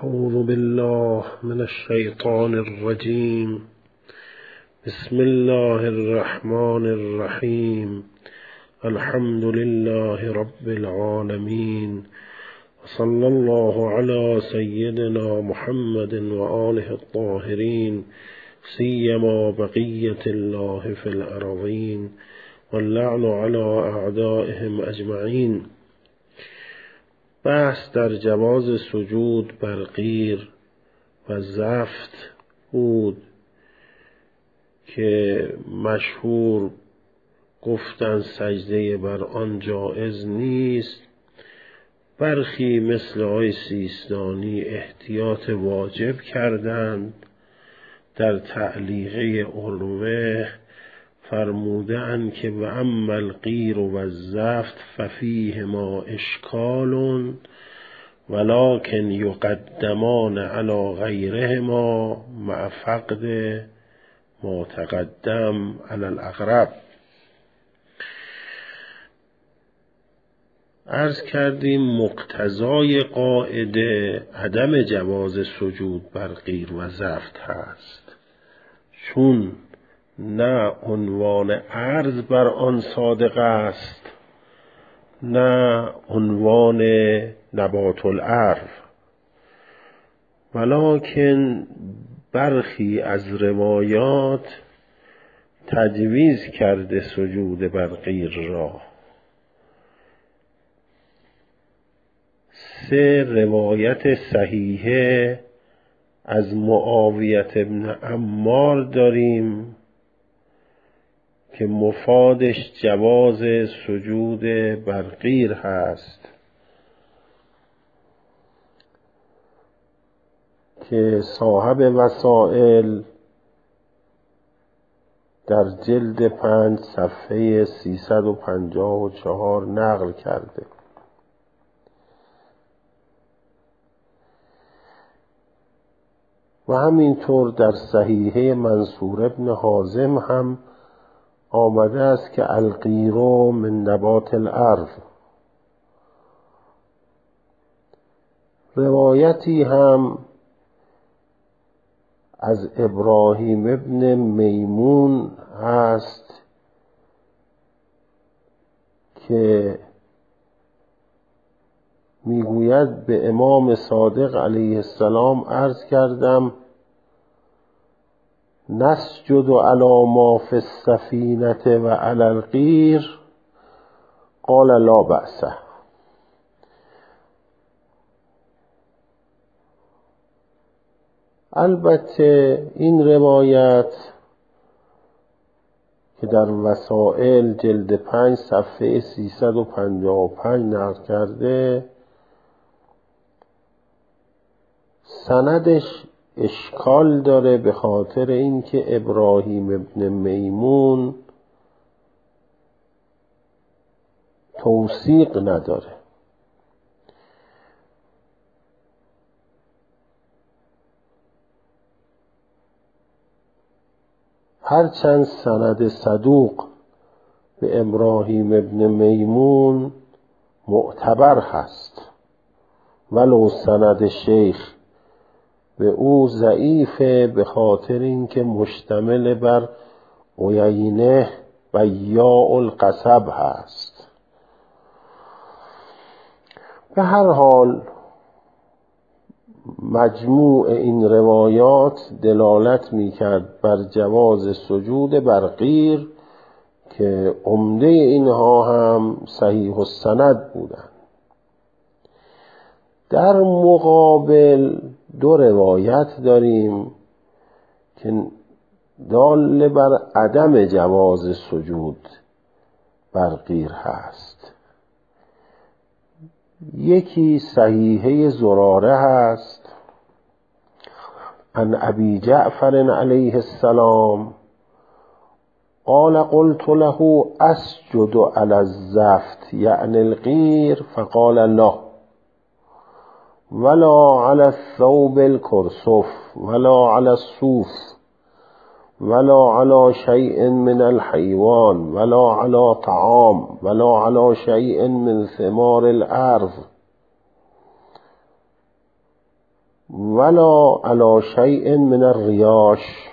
أعوذ بالله من الشيطان الرجيم. بسم الله الرحمن الرحيم. الحمد لله رب العالمين، وصلى الله على سيدنا محمد وآله الطاهرين، سيما بقية الله في الأرضين، واللعن على أعدائهم أجمعين. بحث در جواز سجود بر قیر و زفت بود که مشهور گفتن سجده بر آن جایز نیست. برخی مثل آقای سیستانی احتیاط واجب کردند. در تعلیقه عروه فرمودند که و اما القیر و الزفت ففیهما اشکال ولکن یقدمان علی غیرهما مع فقد ما تقدم علی الاقرب. عرض کردیم مقتضای قاعده عدم جواز سجود بر قیر و زفت هست، چون نه عنوان عرض بر آن صادق است، نه عنوان نبات الارض، ولکن برخی از روایات تجویز کرده سجود بر قیر را. 3 روایت صحیحه از معاویة بن عمار داریم که مفادش جواز سجود بر قیر هست، که صاحب وسائل در جلد 5 صفحه 354 نقل کرده. و همینطور در صحیحه منصور ابن حازم هم آمده است که القیر من نبات الارض. روایتی هم از ابراهیم ابن میمون هست که میگوید به امام صادق علیه السلام عرض کردم نسجد علی ما فی السفینة و علی القیر، قال لا بأس. البته این روایت که در وسائل جلد 5 صفحه 355 نقل کرده، سندش اشکال داره، به خاطر اینکه ابراهیم ابن میمون توثیق نداره. هرچند سند صدوق به ابراهیم ابن میمون معتبر هست، ولو سند شیخ به او ضعیفه، به خاطر اینکه مشتمل بر عیینه و یاء القصب هست. به هر حال مجموع این روایات دلالت میکرد بر جواز سجود بر قیر که عمده اینها هم صحیح السند بودند. در مقابل 2 روایت داریم که دال بر عدم جواز سجود بر قیر هست. یکی صحیحه زراره هست عن ابی جعفر علیه السلام قال قلت له اسجد علی الزفت یعنی القیر، فقال لا ولا على الثوب الكرسف ولا على الصوف ولا على شيء من الحيوان ولا على طعام ولا على شيء من ثمار الأرض ولا علی شیء من الریاش.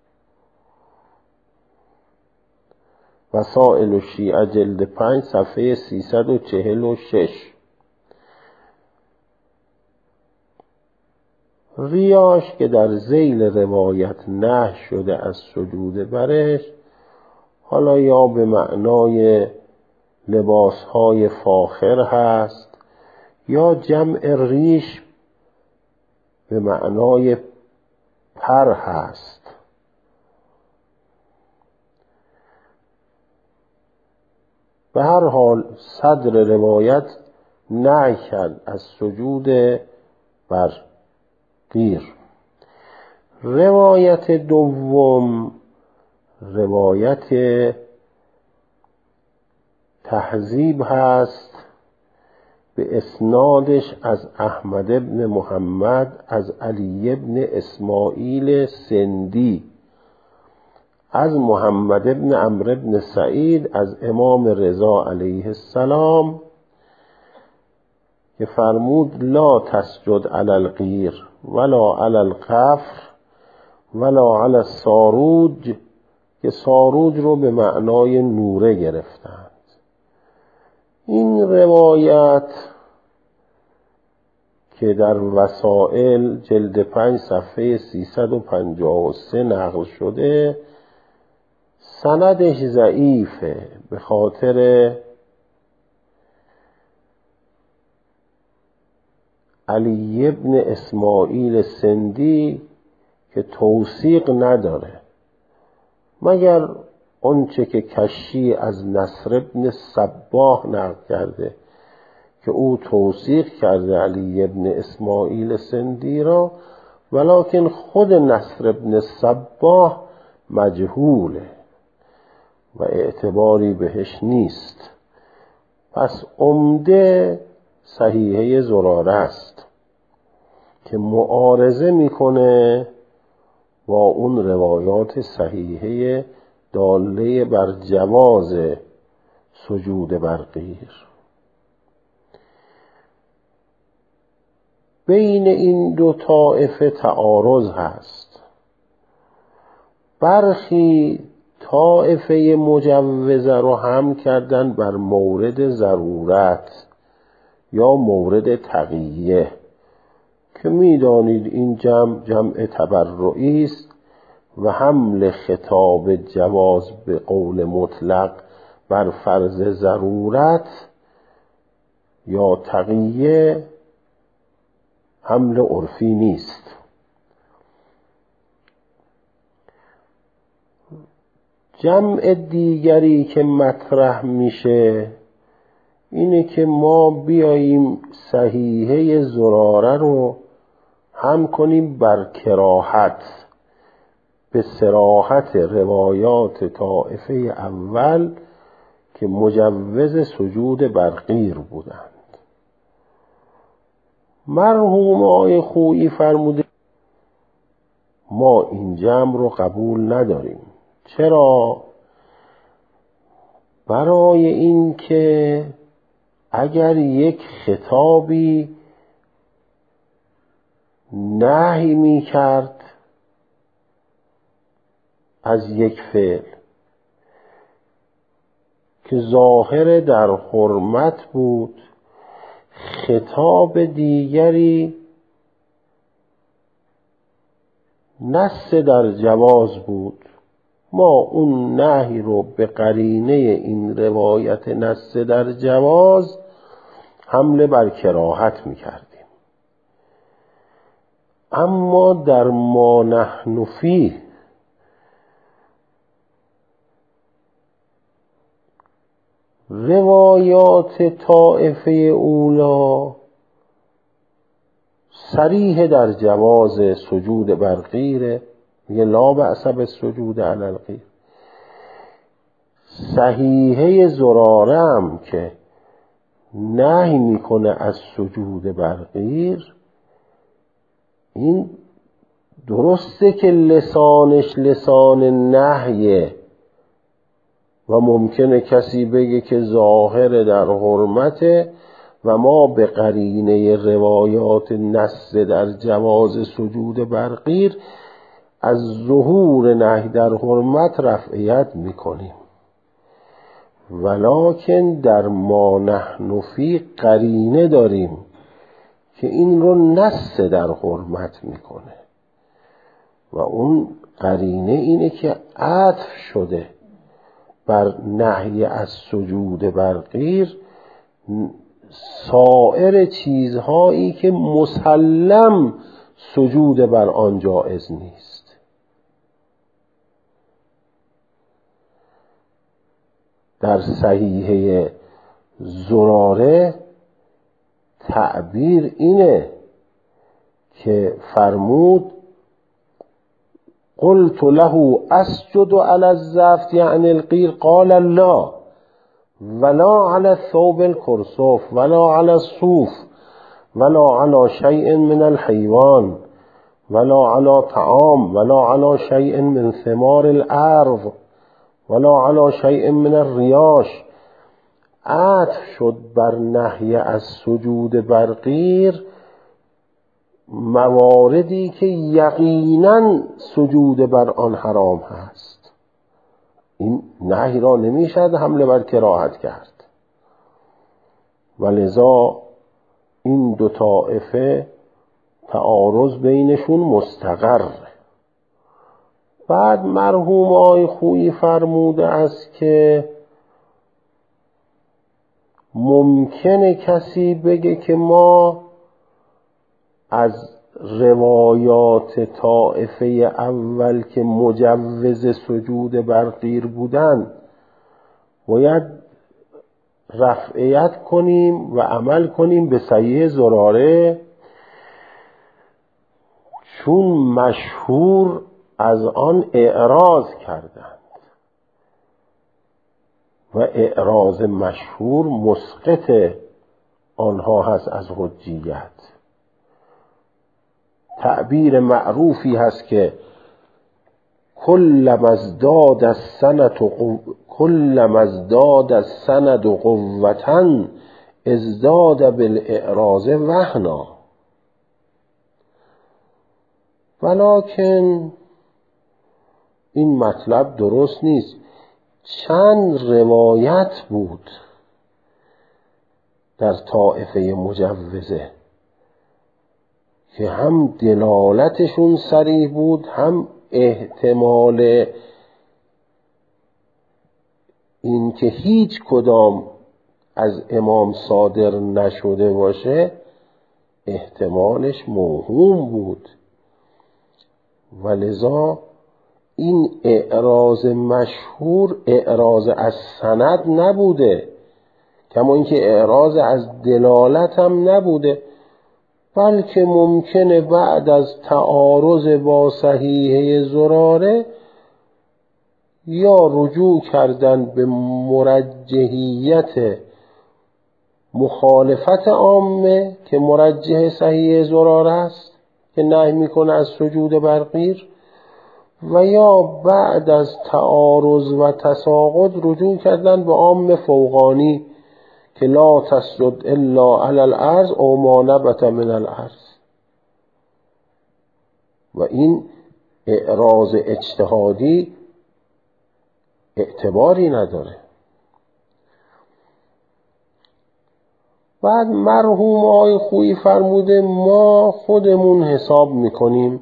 وسائل الشیعه جلد 5 صفحه 346. ریاش که در ذیل روایت نهی شده از سجود برش، حالا یا به معنای لباسهای فاخر هست یا جمع ریش به معنای پر هست. به هر حال صدر روایت نهی کرد از سجود بر غیر. روایت دوم روایت تهذیب هست به اسنادش از احمد بن محمد از علی بن اسماعیل سندی از محمد بن عمرو بن سعید از امام رضا علیه السلام که فرمود لا تسجد علی الغیر ولا علی القفر ولا علی الساروج، که ساروج رو به معنای نوره گرفتند. این روایت که در وسائل جلد 5 صفحه 353 نقل شده سندش ضعیفه به خاطر علی بن اسماعیل سندی که توثیق نداره، مگر آنچه که کشی از نصر بن صباح نقل کرده که او توثیق کرده علی بن اسماعیل سندی را، ولکن خود نصر بن صباح مجهوله و اعتباری بهش نیست. پس عمده صحیحه زراره است که معارضه میکنه با اون روایات صحیحه داله بر جواز سجود بر غیر. بین این دو طایفه تعارض هست. برخی طایفه مجوزه رو هم کردن بر مورد ضرورت یا مورد تقیه که میدانید این جمع تبرعی است و حمل خطاب جواز به قول مطلق بر فرض ضرورت یا تقیه حمل عرفی نیست. جمع دیگری که مطرح میشه اینه که ما بیاییم صحیحه زراره رو هم کنیم بر کراهت به صراحت روایات طائفه اول که مجوز سجود بر غیر بودند. مرحوم آقای خویی فرموده ما این جمع رو قبول نداریم. چرا؟ برای این که اگر یک خطابی نهی می کرد از یک فعل که ظاهر در حرمت بود، خطاب دیگری نص در جواز بود، ما اون نهی رو به قرینه این روایت نص در جواز حمله بر کراهت می‌کردیم. اما در ما نحن فیه روایات طائفه اولا صریح در جواز سجود بر غیره، میگه لا بأس بالسجود علی الغیر. صحیحه زراره هم که نهی میکنه از سجود بر غیر، این درسته که لسانش لسان نهیه و ممکنه کسی بگه که ظاهر در حرمته، و ما به قرینه روایات نص در جواز سجود بر غیر از ظهور نهی در حرمت رفعیت میکنیم، ولکن در ما نحن فی قرینه داریم که این رو نص در حرمت میکنه و اون قرینه اینه که عطف شده بر نهی از سجود بر غیر سایر چیزهایی که مسلم سجود بر آن جایز نیست. در صحیحه زراره تعبیر اینه که فرمود قلت له اسجد علی الزفت یعنی القیر قال لا ولا علی الثوب الکرسوف ولا علی الصوف ولا علی شیء من الحیوان ولا علی طعام ولا علی شیء من ثمار الارض ولا علی شیء من الریاش. عطف شد بر نهی از سجود بر غیر مواردی که یقینا سجود بر آن حرام هست. این نهی را نمیشد حمله بر کراهت کرد و لذا این دو طائفه تعارض بینشون مستقر. بعد مرحوم آقای خویی فرموده است که ممکنه کسی بگه که ما از روایات طائفه اول که مجوز سجود بر غیر بودن باید رفعیت کنیم و عمل کنیم به صحیح زراره، چون مشهور از آن اعراض کردند و اعراض مشهور مسقط آنها هست از حجیت. تعبیر معروفی هست که کلما ازداد السند قوة ازداد بالاعراض وهنا. ولکن این مطلب درست نیست. چند روایت بود در طائفه مجوزه که هم دلالتشون صریح بود، هم احتمال این که هیچ کدام از امام صادر نشده باشه احتمالش موهوم بود و لذا این اعراض مشهور اعراض از سند نبوده، کما اینکه اعراض از دلالت هم نبوده، بلکه ممکنه بعد از تعارض با صحیحه زراره یا رجوع کردن به مرجحیت مخالفت عامه که مرجح صحیحه زراره است که نهی میکنه از سجود بر غیر، و یا بعد از تعارض و تساقط رجوع کردن به عام فوقانی که لا تسجد الا علی الارض او ما نبت من الارض. و این اعراض اجتهادی اعتباری نداره. بعد مرحوم آقای خویی فرموده ما خودمون حساب میکنیم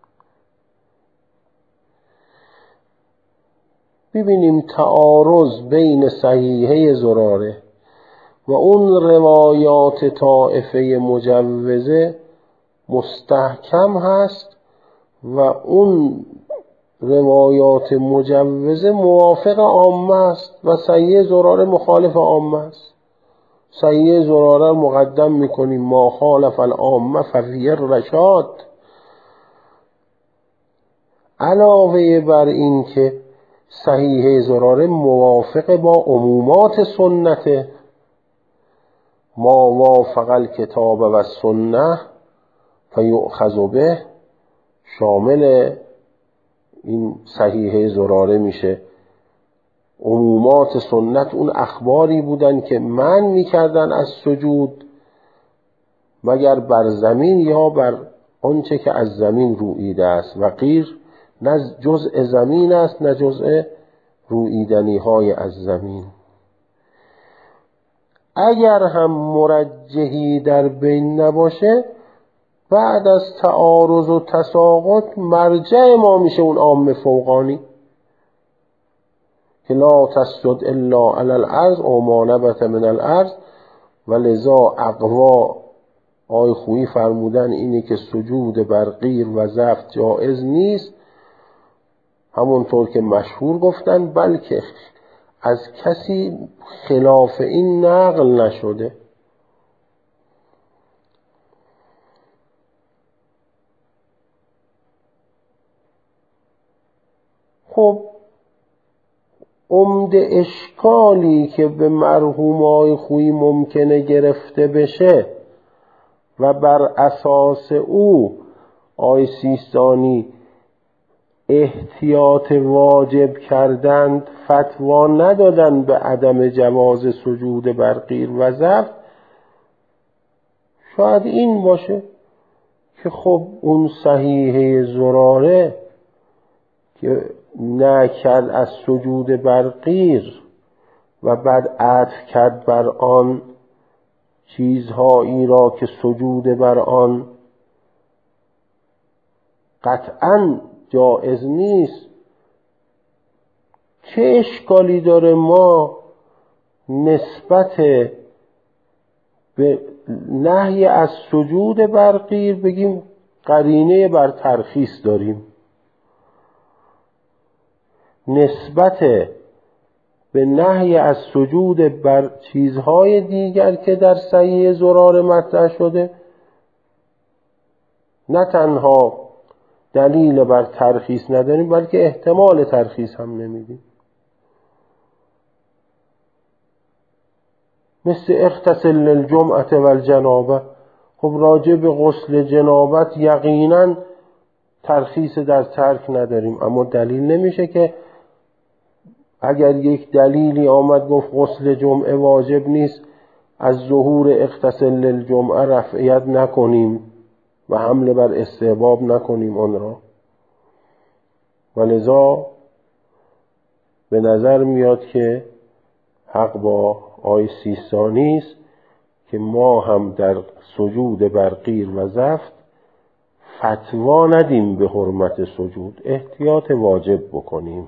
ببینیم تعارض بین صحیحه زراره و اون روایات طائفه مجوزه مستحکم هست و اون روایات مجوزه موافق عامه است و صحیحه زراره مخالف عامه است. صحیحه زراره مقدم میکنیم ما خالف العامه ففی الرشاد، علاوه بر این که صحیحه زراره موافق با عمومات سنت ما وافق الکتاب و السنه فیؤخذ به، شامل این صحیحه زراره میشه. عمومات سنت اون اخباری بودن که منع میکردن از سجود مگر بر زمین یا بر آنچه که از زمین روییده است. و غیر نه جزء زمین است نه جزء روییدنی های از زمین. اگر هم مرجحی در بین نباشه، بعد از تعارض و تساقط مرجع ما میشه اون عام فوقانی که لا تسجد الا علی الارض او ما نبت من الارض. و لذا اقوا آی خویی فرمودن اینه که سجود بر غیر و زفت جائز نیست، همونطور که مشهور گفتن، بلکه از کسی خلاف این نقل نشده. خب عمده اشکالی که به مرحوم آی خویی ممکنه گرفته بشه و بر اساس او آی سیستانی احتیاط واجب کردند، فتوا ندادن به عدم جواز سجود بر غیر و زفت، شاید این باشه که خب اون صحیحه زراره که نکرد از سجود بر غیر و بعد عطف کرد بر آن چیزهایی را که سجود بر آن قطعاً جائز نیست، چه اشکالی داره ما نسبت به نهی از سجود بر غیر بگیم قرینه بر ترخیص داریم، نسبت به نهی از سجود بر چیزهای دیگر که در صحیح زراره مطرح شده نه تنها دلیل بر ترخیص نداریم بلکه احتمال ترخیص هم نمیدیم. مثل اغتسل للجمعة والجنابه، خب راجع به غسل جنابت یقینا ترخیص در ترک نداریم، اما دلیل نمیشه که اگر یک دلیلی آمد گفت غسل جمعه واجب نیست، از ظهور اغتسل للجمعه رفعیت نکنیم و حمله بر استحباب نکنیم آن را. ولذا به نظر میاد که حق با آی سیستانی است که ما هم در سجود بر غیر و زفت فتوا ندیم به حرمت سجود، احتیاط واجب بکنیم.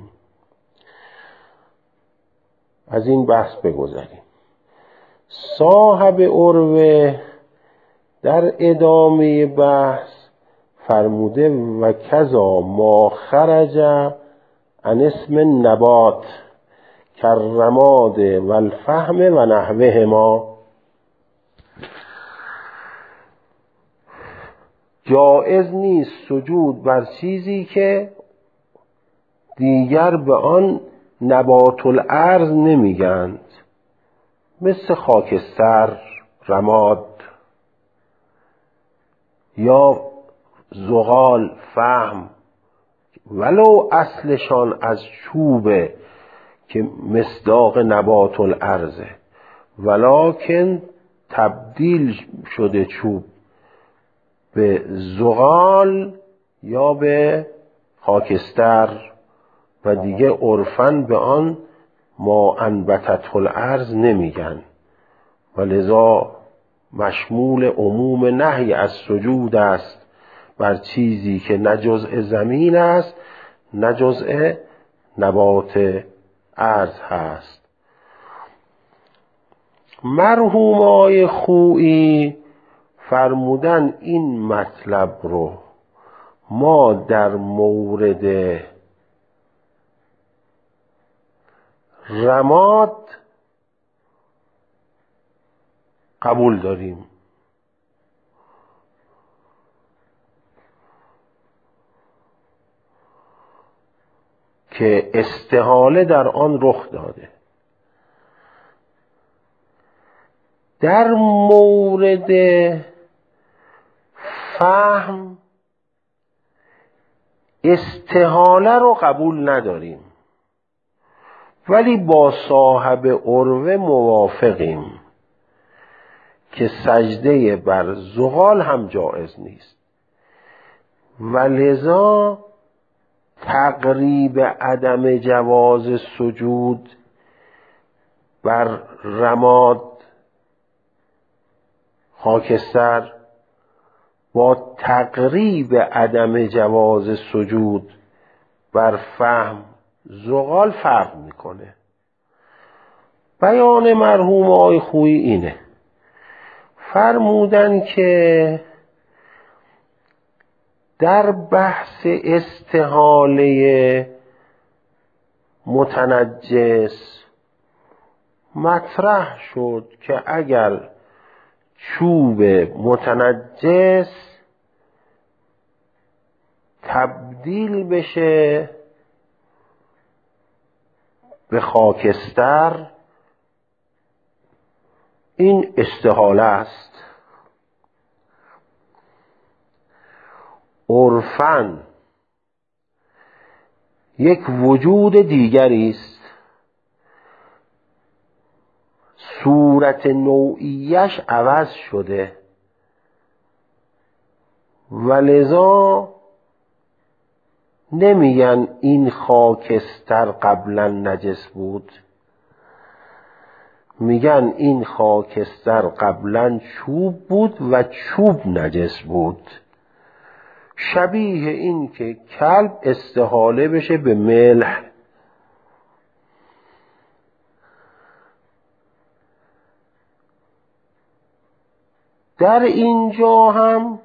از این بحث بگذریم. صاحب عروه در ادامه بحث فرموده و کذا ما خرج عن اسم نبات کررماد و الفهم و نحوه ما، جائز نیست سجود بر چیزی که دیگر به آن نبات الارض نمیگند، مثل خاکستر، رماد یا زغال، فحم، ولو اصلشان از چوبه که مصداق نبات الارضه، ولکن تبدیل شده چوب به زغال یا به خاکستر و دیگه عرفاً به آن ما انبتت الارض نمیگن، ولذا مشمول عموم نهی از سجود است بر چیزی که نه جزء زمین است نه جزء نبات ارض هست. مرحوم آی خویی فرمودن این مطلب رو ما در مورد رماد قبول داریم، که استحاله در آن رخ داده. در مورد فهم استحاله رو قبول نداریم، ولی با صاحب عروه موافقیم که سجده بر زغال هم جایز نیست و لذا تقریب عدم جواز سجود بر رماد خاکستر با تقریب عدم جواز سجود بر فحم زغال فرق میکنه. بیان مرحوم آقای خویی اینه، فرمودن که در بحث استحاله متنجس مطرح شد که اگر چوب متنجس تبدیل بشه به خاکستر این استحاله است. عرفاً یک وجود دیگری است، صورت نوعیش عوض شده و لذا نمیگن این خاکستر قبلا نجس بود، میگن این خاکستر قبلا چوب بود و چوب نجس بود. شبیه این که کلب استحاله بشه به ملح. در اینجا هم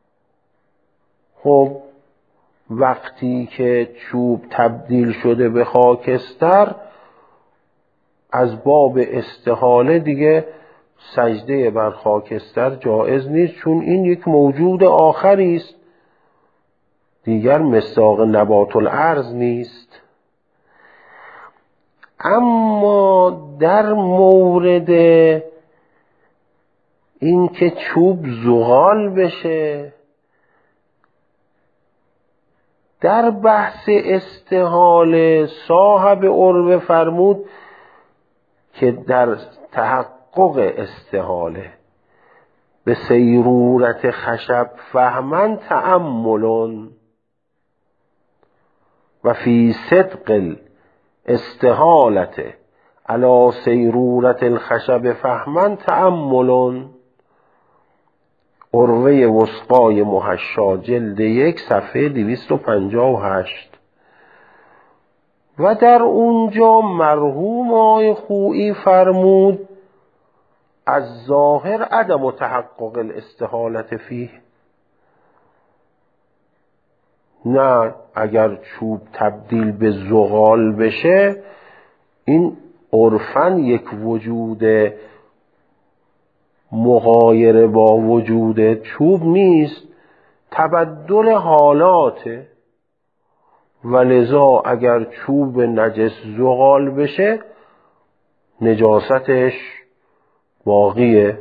خب وقتی که چوب تبدیل شده به خاکستر از باب استحاله دیگه سجده بر خاکستر جایز نیست، چون این یک موجود آخری است، دیگر مصداق نبات الارض نیست. اما در مورد این که چوب زغال بشه، در بحث استحاله صاحب عربه فرمود که در تحقق استحاله به سیرورت خشب فهمن تأملون و فی صدق الاستحالت علی سیرورت الخشب فهمن تأملون. عروه وثقای محشا جلد 1 صفحه 258. و در اونجا مرحوم آقای خویی فرمود از ظاهر عدم تحقق الاستحالت فیه، نه اگر چوب تبدیل به زغال بشه این عرفاً یک وجود مغایر با وجود چوب نیست، تبدل حالاته و لذا اگر چوب نجس زغال بشه نجاستش باقیه.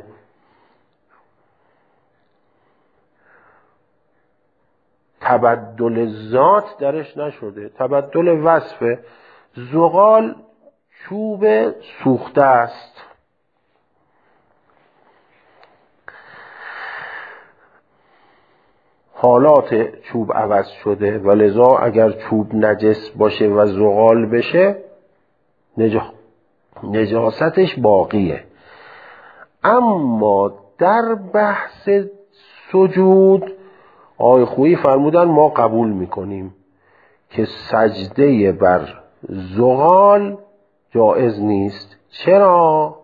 تبدل ذات درش نشده، تبدل وصفه. زغال چوب سوخته است، حالات چوب عوض شده و لذا اگر چوب نجس باشه و زغال بشه نجاستش باقیه. اما در بحث سجود آقای خویی فرمودن ما قبول میکنیم که سجده بر زغال جایز نیست. چرا؟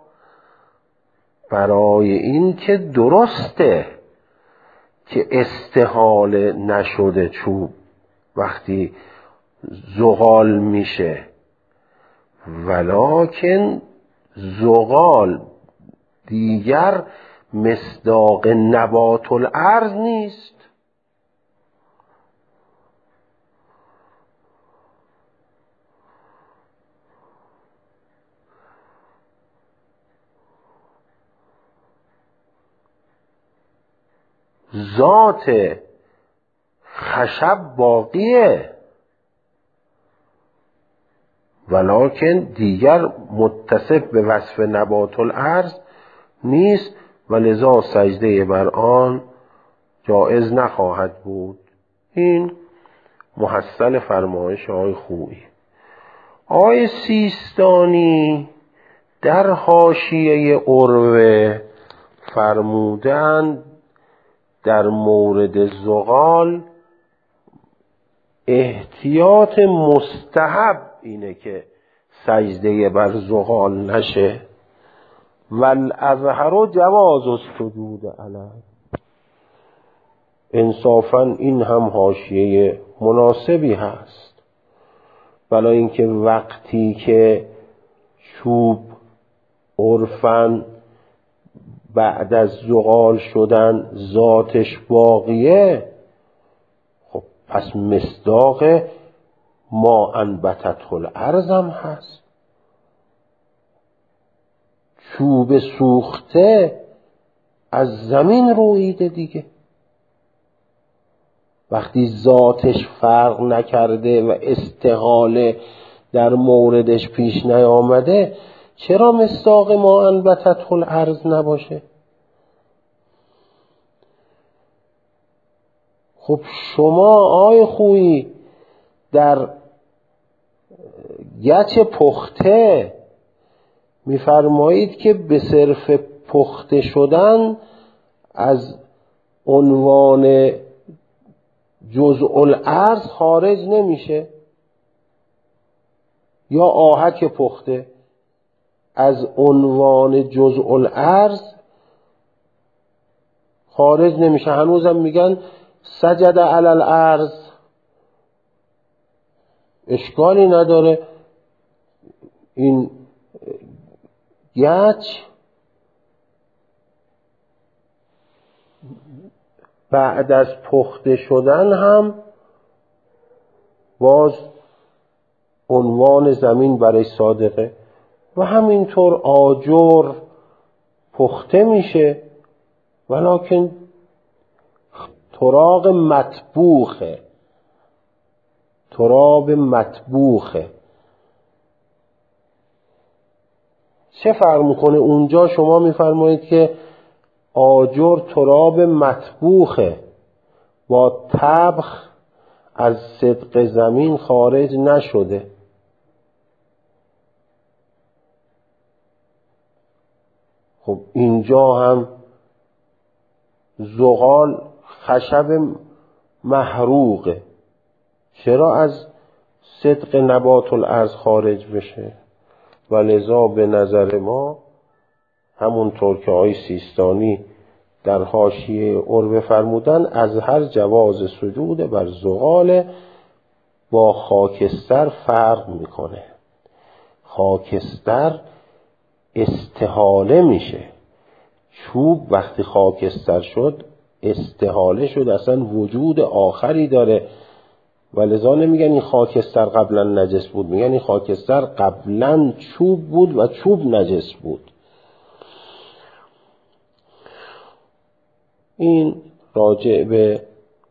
برای این که درسته که استحاله نشده چوب وقتی زغال میشه، ولکن زغال دیگر مصداق نبات الارض نیست. ذات خشب باقیه ولکن دیگر متصف به وصف نبات الارض نیست و لذا سجده بر آن جایز نخواهد بود. این محصل فرمایش آقای خویی. آقای سیستانی در حاشیه عروه فرمودند در مورد زغال احتیاط مستحب اینه که سجده بر زغال نشه، والاظهر جواز السجود علیه. انصافاً این هم حاشیه مناسبی هست، ولی اینکه وقتی که چوب عرفاً بعد از زغال شدن ذاتش باقیه، خب پس مصداق ما انبتته الارض هم هست. چوب سوخته از زمین رویده دیگه، وقتی ذاتش فرق نکرده و استحاله در موردش پیش نیامده، چرا مصداق ما انبتته الارض نباشه؟ خب شما آقای خویی در گچ پخته میفرمایید که به صرف پخته شدن از عنوان جزء الارض خارج نمیشه، یا آهک پخته از عنوان جزء الارض خارج نمیشه. هنوزم میگن سجد علی الارض، اشکالی نداره. این گچ بعد از پخته شدن هم باز عنوان زمین برای صادقه، و همینطور آجر پخته میشه ولکن تراب مطبوخه. چه فرق میکنه؟ اونجا شما میفرمایید که آجر تراب مطبوخه، با طبخ از صدق زمین خارج نشده. خب اینجا هم زغال خشب محروقه، چرا از صدق نبات الارض خارج بشه؟ و لذا به نظر ما همونطور که آقای سیستانی در حاشیه عروه فرمودن، از هر جواز سجود بر زغال با خاکستر فرق میکنه. خاکستر استحاله میشه، چوب وقتی خاکستر شد استحاله شد، اصلا وجود آخری داره، و لذا نمیگن این خاکستر قبلا نجس بود، میگن این خاکستر قبلا چوب بود و چوب نجس بود. این راجع به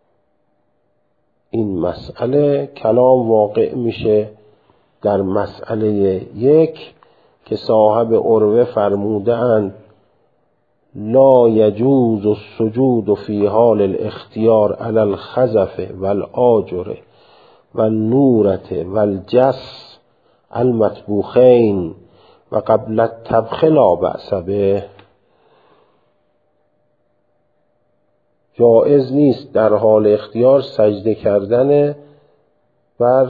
این مسئله کلام واقع میشه در مسئله 1 که صاحب عروه فرمودند لا یجوز السجود فی حال الاختیار علی الخزف والآجر والنورة والجس المطبوخین و قبل الطبخ لا بأس به. جائز نیست در حال اختیار سجده کردن بر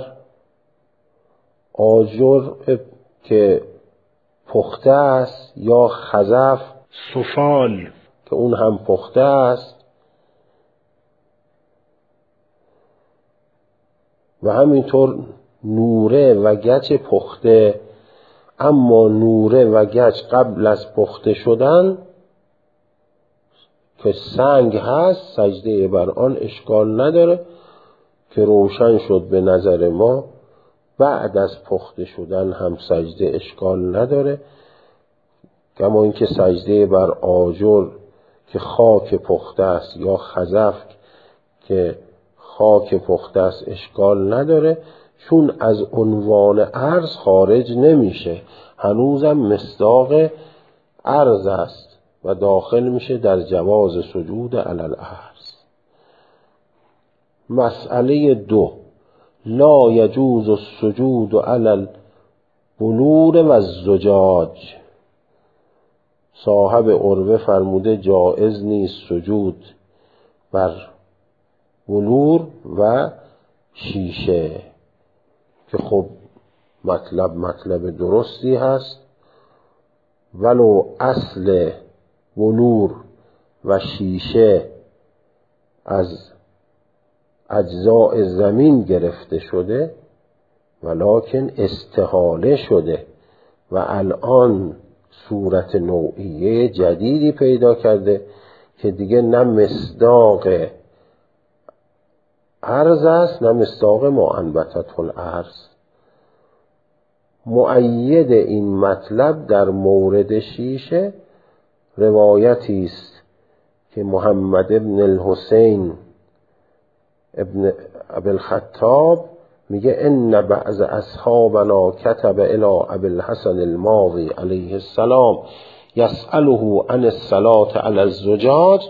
آجر که پخته است یا خزف سفال که اون هم پخته است، و همینطور نوره و گچ پخته. اما نوره و گچ قبل از پخته شدن که سنگ هست، سجده بر آن اشکال نداره که روشن شد به نظر ما. بعد از پخته شدن هم سجده اشکال نداره، کما اینکه سجده بر آجر که خاک پخته است یا خزف که خاک پخته است اشکال نداره، چون از عنوان ارز خارج نمیشه، هنوزم مصداق ارز است، و داخل میشه در جواز سجود علی الارض. مسئله 2، لا یجوز السجود علی البلور و الزجاج. صاحب عروه فرموده جایز نیست سجود بر بلور و شیشه، که خب مطلب درستی هست، ولو اصل بلور و شیشه از اجزاء زمین گرفته شده ولکن استحاله شده و الان صورت نوعیه جدیدی پیدا کرده که دیگه نه مصداق ارض است نه مصداق ما انبتت الارض. مؤید این مطلب در مورد شیشه روایتی است که محمد ابن الحسین ابن ابی الخطاب میگه ان بعض اصحابنا کتب الى ابی الحسن الماضی علیه السلام یسأله عن الصلاة علی الزجاج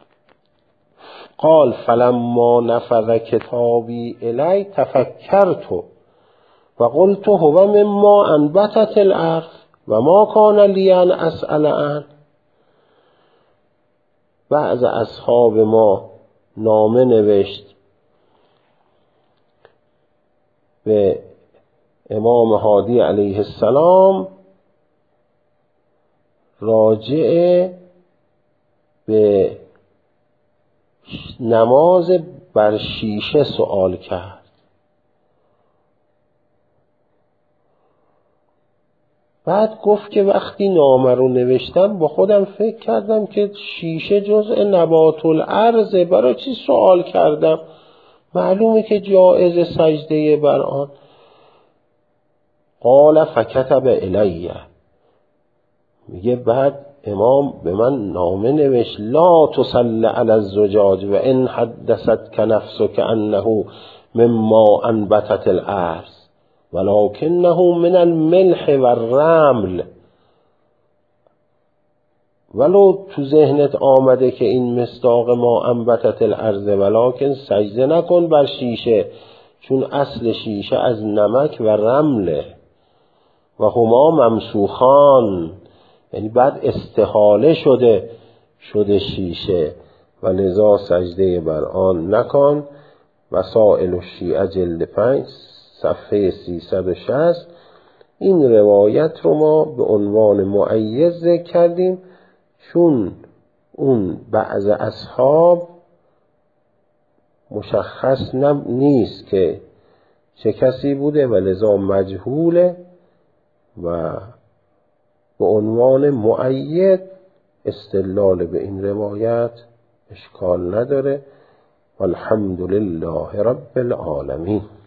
قال فلما نفذ کتابی الی تفکرت و قلت هو مما انبتت الارض و ما کان لی ان اسأل عنه. بعض اصحاب ما نامه نوشت به امام هادی علیه السلام راجع به نماز بر شیشه سوال کرد. بعد گفت که وقتی نامه رو نوشتم با خودم فکر کردم که شیشه جزء نبات الارض، برای چی سوال کردم؟ معلومه که جایز سجده بر آن. قال فکتب الیه، میگه بعد امام به من نامه نوشت لا تصل علی الزجاج و ان حدثت که نفسک انه مما انبتت الارض ولکنه من الملح و الرمل. ولو تو ذهنت آمده که این مصداق ما انبتت الارض ولکن سجده نکن بر شیشه، چون اصل شیشه از نمک و رمله و هما ممسوخان، یعنی بعد استحاله شده شیشه و لذا سجده بر آن نکن. وسائل الشیعه جلد 5 صفحه 360. این روایت رو ما به عنوان مؤید ذکر کردیم چون اون بعض اصحاب مشخص نیست که چه کسی بوده و لذا مجهوله و به عنوان مؤید استدلال به این روایت اشکال نداره. والحمد لله رب العالمین.